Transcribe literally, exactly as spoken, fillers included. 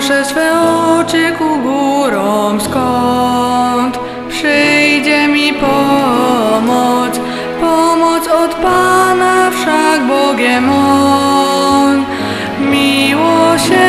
Podnoszę swe oczy ku górom, skąd przyjdzie mi pomoc. Pomoc od Pana, wszak Bogiem On miłosierny.